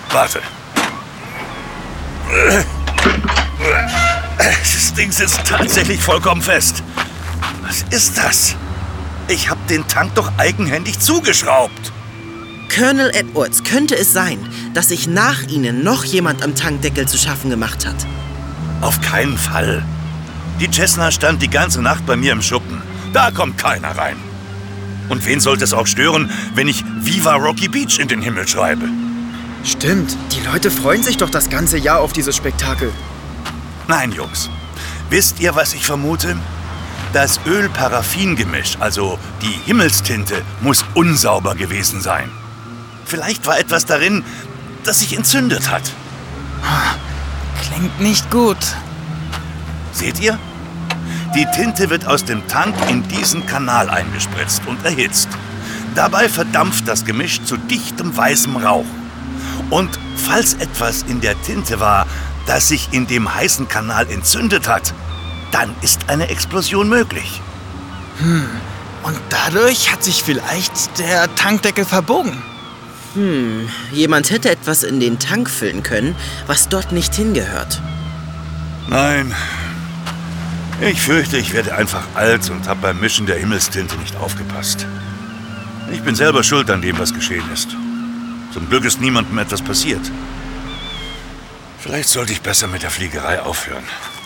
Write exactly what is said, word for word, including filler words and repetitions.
Warte. Das Ding sitzt tatsächlich vollkommen fest. Was ist das? Ich habe den Tank doch eigenhändig zugeschraubt. Colonel Edwards, könnte es sein, dass sich nach Ihnen noch jemand am Tankdeckel zu schaffen gemacht hat? Auf keinen Fall. Die Cessna stand die ganze Nacht bei mir im Schuppen. Da kommt keiner rein. Und wen sollte es auch stören, wenn ich Viva Rocky Beach in den Himmel schreibe? Stimmt, die Leute freuen sich doch das ganze Jahr auf dieses Spektakel. Nein, Jungs. Wisst ihr, was ich vermute? Das Öl-Paraffin-Gemisch, also die Himmelstinte, muss unsauber gewesen sein. Vielleicht war etwas darin, das sich entzündet hat. Klingt nicht gut. Seht ihr? Die Tinte wird aus dem Tank in diesen Kanal eingespritzt und erhitzt. Dabei verdampft das Gemisch zu dichtem weißem Rauch. Und falls etwas in der Tinte war, das sich in dem heißen Kanal entzündet hat, dann ist eine Explosion möglich. Hm. Und dadurch hat sich vielleicht der Tankdeckel verbogen. Hm, jemand hätte etwas in den Tank füllen können, was dort nicht hingehört. Nein. Ich fürchte, ich werde einfach alt und habe beim Mischen der Himmelstinte nicht aufgepasst. Ich bin selber schuld an dem, was geschehen ist. Zum Glück ist niemandem etwas passiert. Vielleicht sollte ich besser mit der Fliegerei aufhören.